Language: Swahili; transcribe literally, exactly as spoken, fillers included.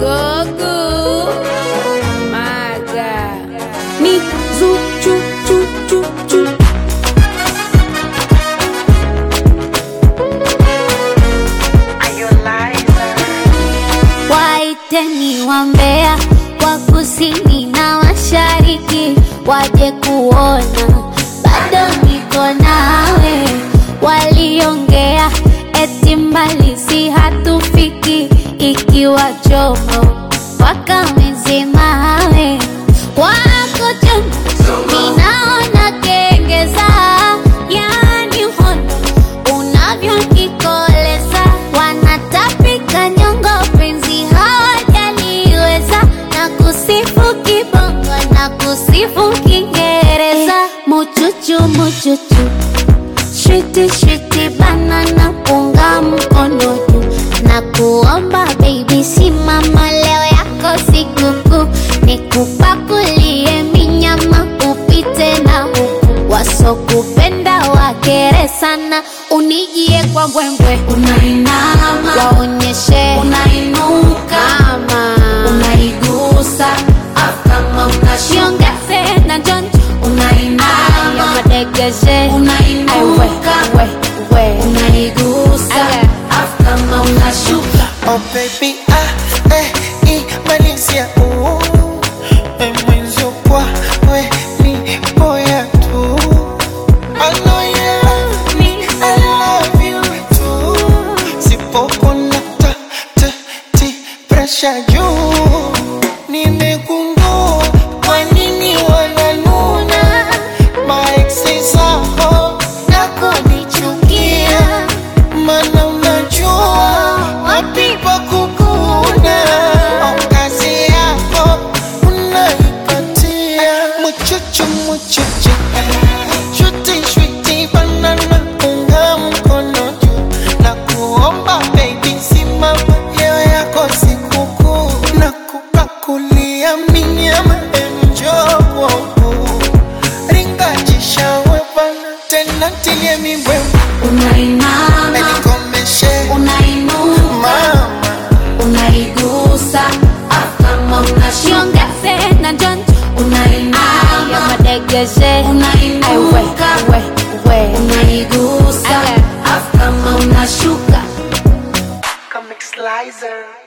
Gogo Maga Mi zu chu chu chu chu. Waiteni wambea wa kusini na mashariki waje kuona bado niko nawe. Waliongea eti mbali si hatufiki, ikiwa chomo wakamezemawe wako chomo. Ninaona kengeza, yani hondo unavyonikoleza. Wanatapika nyongo penzi hawajaliweza, na kusifu kibongo na kusifu Kiingereza. Muchuchu muchuchu, shwiti shwiti banana, punga mkono juu na kuomba baby, simama leo yako sikukuu. Nikupakulie minyama upite na huku, wasokupenda wakere sana. Unijie kwa mbwembwe, unainama waonyeshe unainuka, ama unaigusa kama unashiongeze na jonjo. Unainama madegeshe unainuka, we, we, unaigusa kama unashuka. Oh baby, ah, eh, i, Malaysia, ooh. Eh, mwenzo kwa, we, ni, boya tu. I know you love me, I love you too. Sipoko na ta, ta, ti, pressure juu. Nimegundua kwa nini wananuna maeksi zao na kunichukia, mana unajua wapi pa kukuna. Kazi yako unaipatia muchuchu muchuchu, shwiti shwiti banana, unga mkono juu na kuomba baby, simama leo yako sikukuu. Na kupakulia minyama enjo kwa ukuu, ringa jishawe bana tena tilie mibwembe. Unainama Nikomeshe unainuka, mama, unaigusa kama unashiongeze na jonjo. Unainama madegeshe unainuka, we, we, unaigusa kama unashuka. Comic Slicer.